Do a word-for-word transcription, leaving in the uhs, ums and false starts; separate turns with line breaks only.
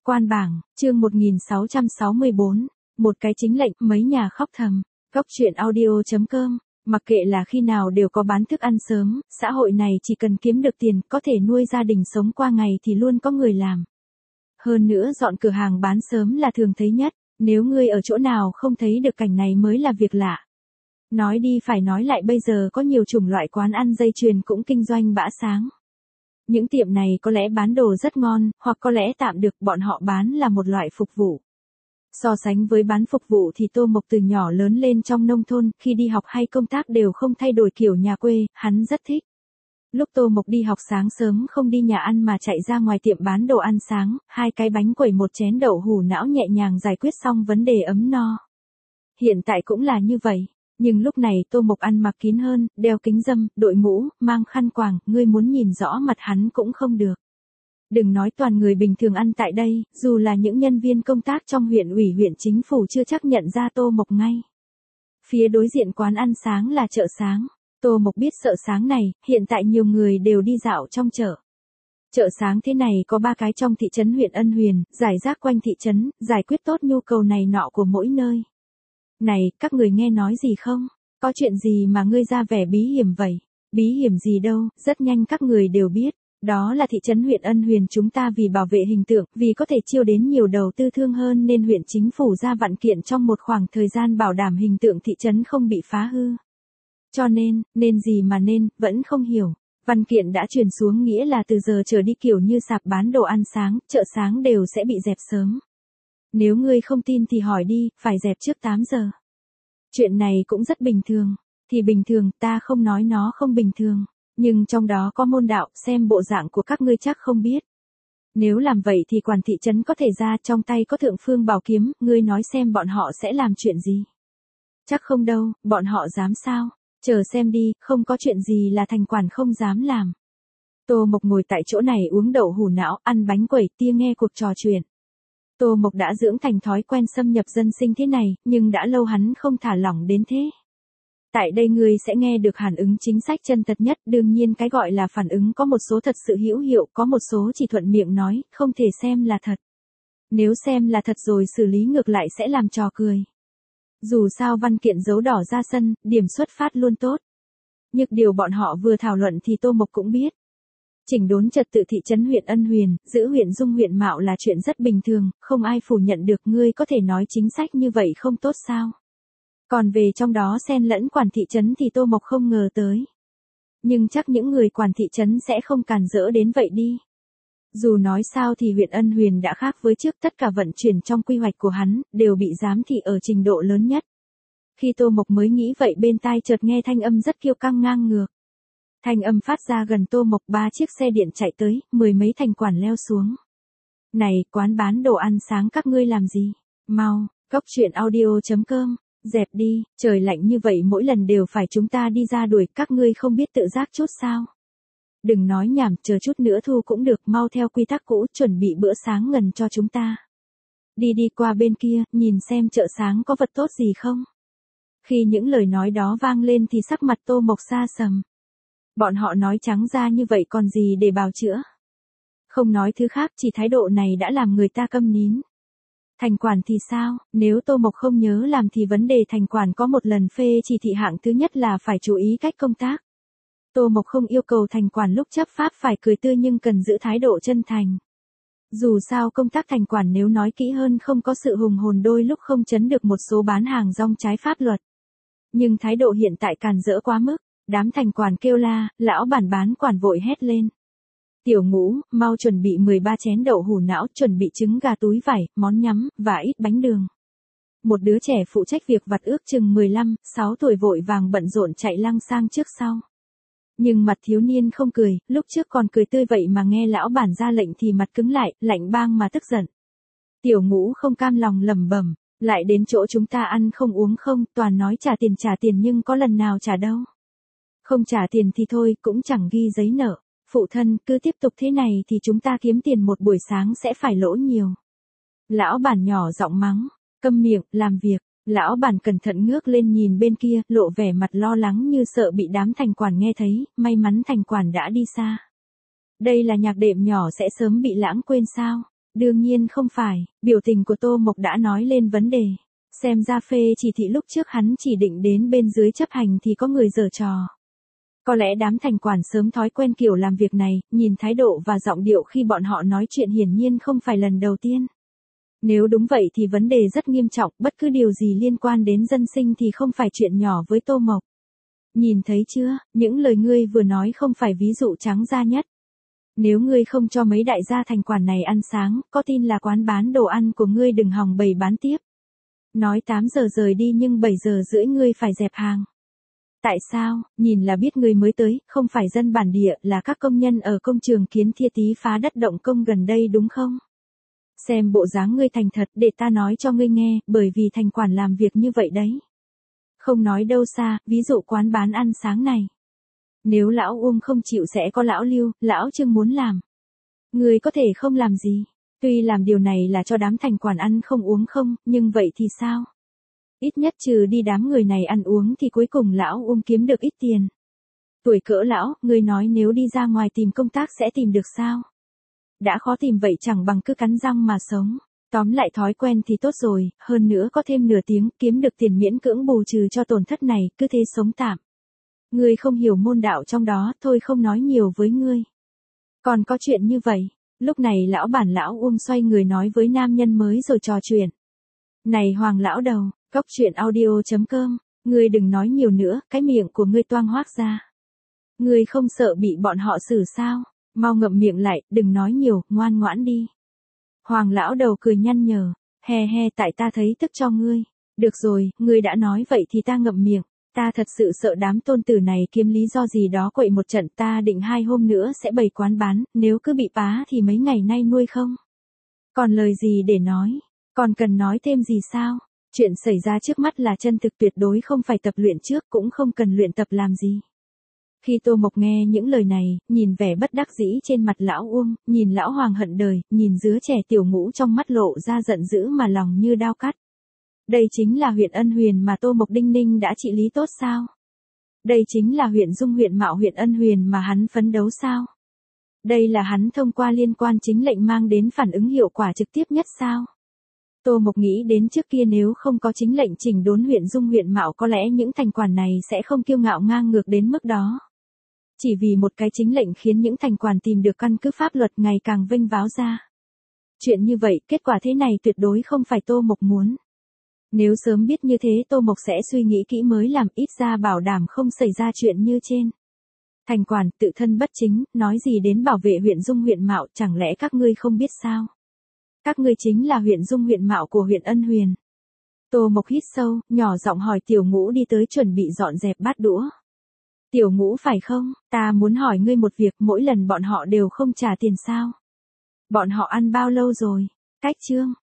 Quan bảng, chương một nghìn sáu trăm sáu mươi bốn, một cái chính lệnh, mấy nhà khóc thầm. Góc truyện audio chấm com, mặc kệ là khi nào đều có bán thức ăn sớm, xã hội này chỉ cần kiếm được tiền, có thể nuôi gia đình sống qua ngày thì luôn có người làm. Hơn nữa dọn cửa hàng bán sớm là thường thấy nhất, nếu ngươi ở chỗ nào không thấy được cảnh này mới là việc lạ. Nói đi phải nói lại, bây giờ có nhiều chủng loại quán ăn dây chuyền cũng kinh doanh bã sáng. Những tiệm này có lẽ bán đồ rất ngon, hoặc có lẽ tạm được, bọn họ bán là một loại phục vụ. So sánh với bán phục vụ thì Tô Mộc từ nhỏ lớn lên trong nông thôn, khi đi học hay công tác đều không thay đổi kiểu nhà quê, hắn rất thích. Lúc Tô Mộc đi học sáng sớm không đi nhà ăn mà chạy ra ngoài tiệm bán đồ ăn sáng, hai cái bánh quẩy một chén đậu hủ não nhẹ nhàng giải quyết xong vấn đề ấm no. Hiện tại cũng là như vậy. Nhưng lúc này Tô Mộc ăn mặc kín hơn, đeo kính râm, đội mũ, mang khăn quàng, ngươi muốn nhìn rõ mặt hắn cũng không được. Đừng nói toàn người bình thường ăn tại đây, dù là những nhân viên công tác trong huyện ủy huyện chính phủ chưa chắc nhận ra Tô Mộc ngay. Phía đối diện quán ăn sáng là chợ sáng. Tô Mộc biết chợ sáng này, hiện tại nhiều người đều đi dạo trong chợ. Chợ sáng thế này có ba cái trong thị trấn huyện Ân Huyền, giải rác quanh thị trấn, giải quyết tốt nhu cầu này nọ của mỗi nơi. Này, các người nghe nói gì không? Có chuyện gì mà ngươi ra vẻ bí hiểm vậy? Bí hiểm gì đâu, rất nhanh các người đều biết. Đó là thị trấn huyện Ân Huyền chúng ta vì bảo vệ hình tượng, vì có thể chiêu đến nhiều đầu tư thương hơn nên huyện chính phủ ra văn kiện trong một khoảng thời gian bảo đảm hình tượng thị trấn không bị phá hư. Cho nên, nên gì mà nên, vẫn không hiểu. Văn kiện đã truyền xuống nghĩa là từ giờ trở đi kiểu như sạp bán đồ ăn sáng, chợ sáng đều sẽ bị dẹp sớm. Nếu ngươi không tin thì hỏi đi, phải dẹp trước tám giờ. Chuyện này cũng rất bình thường. Thì bình thường, ta không nói nó không bình thường. Nhưng trong đó có môn đạo, xem bộ dạng của các ngươi chắc không biết. Nếu làm vậy thì quản thị trấn có thể ra, trong tay có thượng phương bảo kiếm, ngươi nói xem bọn họ sẽ làm chuyện gì. Chắc không đâu, bọn họ dám sao? Chờ xem đi, không có chuyện gì là thành quản không dám làm. Tô Mộc ngồi tại chỗ này uống đậu hủ não, ăn bánh quẩy, tia nghe cuộc trò chuyện. Tô Mộc đã dưỡng thành thói quen xâm nhập dân sinh thế này, nhưng đã lâu hắn không thả lỏng đến thế. Tại đây ngươi sẽ nghe được phản ứng chính sách chân thật nhất, đương nhiên cái gọi là phản ứng có một số thật sự hữu hiệu, có một số chỉ thuận miệng nói, không thể xem là thật. Nếu xem là thật rồi xử lý ngược lại sẽ làm trò cười. Dù sao văn kiện dấu đỏ ra sân, điểm xuất phát luôn tốt. Nhưng điều bọn họ vừa thảo luận thì Tô Mộc cũng biết. Chỉnh đốn trật tự thị trấn huyện Ân Huyền, giữ huyện Dung huyện Mạo là chuyện rất bình thường, không ai phủ nhận được, ngươi có thể nói chính sách như vậy không tốt sao. Còn về trong đó xen lẫn quản thị trấn thì Tô Mộc không ngờ tới. Nhưng chắc những người quản thị trấn sẽ không càn rỡ đến vậy đi. Dù nói sao thì huyện Ân Huyền đã khác với trước, tất cả vận chuyển trong quy hoạch của hắn, đều bị giám thị ở trình độ lớn nhất. Khi Tô Mộc mới nghĩ vậy bên tai chợt nghe thanh âm rất kiêu căng ngang ngược. Thanh âm phát ra gần Tô Mộc, ba chiếc xe điện chạy tới, mười mấy thành quản leo xuống. Này, quán bán đồ ăn sáng các ngươi làm gì? Mau, góc truyện audio chấm com, dẹp đi, trời lạnh như vậy mỗi lần đều phải chúng ta đi ra đuổi, các ngươi không biết tự giác chút sao? Đừng nói nhảm, chờ chút nữa thu cũng được, mau theo quy tắc cũ, chuẩn bị bữa sáng ngần cho chúng ta. Đi đi qua bên kia, nhìn xem chợ sáng có vật tốt gì không? Khi những lời nói đó vang lên thì sắc mặt Tô Mộc sa sầm. Bọn họ nói trắng ra như vậy còn gì để bào chữa. Không nói thứ khác, chỉ thái độ này đã làm người ta câm nín. Thành quản thì sao, nếu Tô Mộc không nhớ làm thì vấn đề thành quản có một lần phê chỉ thị hạng thứ nhất là phải chú ý cách công tác. Tô Mộc không yêu cầu thành quản lúc chấp pháp phải cười tươi nhưng cần giữ thái độ chân thành. Dù sao công tác thành quản nếu nói kỹ hơn không có sự hùng hồn đôi lúc không chấn được một số bán hàng rong trái pháp luật. Nhưng thái độ hiện tại càn rỡ quá mức, đám thành quản kêu la, lão bản bán quản vội hét lên. Tiểu Ngũ, mau chuẩn bị mười ba chén đậu hủ não, chuẩn bị trứng gà túi vải, món nhắm, và ít bánh đường. Một đứa trẻ phụ trách việc vặt ước chừng mười lăm, sáu tuổi vội vàng bận rộn chạy lăng sang trước sau. Nhưng mặt thiếu niên không cười, lúc trước còn cười tươi vậy mà nghe lão bản ra lệnh thì mặt cứng lại, lạnh bang mà tức giận. Tiểu Ngũ không cam lòng lẩm bẩm, lại đến chỗ chúng ta ăn không uống không, toàn nói trả tiền trả tiền nhưng có lần nào trả đâu. Không trả tiền thì thôi, cũng chẳng ghi giấy nợ. Phụ thân, cứ tiếp tục thế này thì chúng ta kiếm tiền một buổi sáng sẽ phải lỗ nhiều. Lão bản nhỏ giọng mắng, câm miệng, làm việc. Lão bản cẩn thận ngước lên nhìn bên kia, lộ vẻ mặt lo lắng như sợ bị đám thành quản nghe thấy, may mắn thành quản đã đi xa. Đây là nhạc đệm nhỏ sẽ sớm bị lãng quên sao? Đương nhiên không phải, biểu tình của Tô Mộc đã nói lên vấn đề. Xem ra phê chỉ thị lúc trước hắn chỉ định đến bên dưới chấp hành thì có người giở trò. Có lẽ đám thành quản sớm thói quen kiểu làm việc này, nhìn thái độ và giọng điệu khi bọn họ nói chuyện hiển nhiên không phải lần đầu tiên. Nếu đúng vậy thì vấn đề rất nghiêm trọng, bất cứ điều gì liên quan đến dân sinh thì không phải chuyện nhỏ với Tô Mộc. Nhìn thấy chưa, những lời ngươi vừa nói không phải ví dụ trắng ra nhất. Nếu ngươi không cho mấy đại gia thành quản này ăn sáng, có tin là quán bán đồ ăn của ngươi đừng hòng bày bán tiếp. Nói tám giờ rời đi nhưng bảy giờ rưỡi ngươi phải dẹp hàng. Tại sao, nhìn là biết ngươi mới tới, không phải dân bản địa, là các công nhân ở công trường Kiến Thia Tý phá đất động công gần đây đúng không? Xem bộ dáng ngươi thành thật để ta nói cho ngươi nghe, bởi vì thành quản làm việc như vậy đấy. Không nói đâu xa, ví dụ quán bán ăn sáng này. Nếu lão Uông không chịu sẽ có lão Lưu, lão Trương muốn làm. Ngươi có thể không làm gì. Tuy làm điều này là cho đám thành quản ăn không uống không, nhưng vậy thì sao? Ít nhất trừ đi đám người này ăn uống thì cuối cùng lão Uông kiếm được ít tiền. Tuổi cỡ lão, ngươi nói nếu đi ra ngoài tìm công tác sẽ tìm được sao? Đã khó tìm vậy chẳng bằng cứ cắn răng mà sống. Tóm lại thói quen thì tốt rồi, hơn nữa có thêm nửa tiếng kiếm được tiền miễn cưỡng bù trừ cho tổn thất này, cứ thế sống tạm. Ngươi không hiểu môn đạo trong đó, thôi không nói nhiều với ngươi. Còn có chuyện như vậy, lúc này lão bản lão Uông xoay người nói với nam nhân mới rồi trò chuyện. Này Hoàng lão đầu, cóc truyện audio chấm com, ngươi đừng nói nhiều nữa, cái miệng của ngươi toang hoác ra. Ngươi không sợ bị bọn họ xử sao? Mau ngậm miệng lại, đừng nói nhiều, ngoan ngoãn đi. Hoàng lão đầu cười nhăn nhở, he he tại ta thấy tức cho ngươi. Được rồi, ngươi đã nói vậy thì ta ngậm miệng. Ta thật sự sợ đám tôn tử này kiếm lý do gì đó quậy một trận, ta định hai hôm nữa sẽ bày quán bán, nếu cứ bị phá thì mấy ngày nay nuôi không? Còn lời gì để nói? Còn cần nói thêm gì sao? Chuyện xảy ra trước mắt là chân thực tuyệt đối không phải tập luyện trước, cũng không cần luyện tập làm gì. Khi Tô Mộc nghe những lời này, nhìn vẻ bất đắc dĩ trên mặt lão Uông, nhìn lão Hoàng hận đời, nhìn đứa trẻ tiểu ngũ trong mắt lộ ra giận dữ mà lòng như đao cắt. Đây chính là huyện Ân Huyền mà Tô Mộc Đinh Ninh đã trị lý tốt sao? Đây chính là huyện Dung huyện Mạo huyện Ân Huyền mà hắn phấn đấu sao? Đây là hắn thông qua liên quan chính lệnh mang đến phản ứng hiệu quả trực tiếp nhất sao? Tô Mộc nghĩ đến trước kia nếu không có chính lệnh chỉnh đốn huyện Dung huyện Mạo có lẽ những thành quản này sẽ không kiêu ngạo ngang ngược đến mức đó. Chỉ vì một cái chính lệnh khiến những thành quản tìm được căn cứ pháp luật ngày càng vênh váo ra. Chuyện như vậy, kết quả thế này tuyệt đối không phải Tô Mộc muốn. Nếu sớm biết như thế Tô Mộc sẽ suy nghĩ kỹ mới làm, ít ra bảo đảm không xảy ra chuyện như trên. Thành quản, tự thân bất chính, nói gì đến bảo vệ huyện Dung huyện Mạo, chẳng lẽ các ngươi không biết sao? Các ngươi chính là huyện Dung huyện Mạo của huyện Ân Huyền. Tô Mộc hít sâu, nhỏ giọng hỏi Tiểu Ngũ đi tới chuẩn bị dọn dẹp bát đũa. Tiểu Ngũ phải không, ta muốn hỏi ngươi một việc, mỗi lần bọn họ đều không trả tiền sao? Bọn họ ăn bao lâu rồi? Cách chương.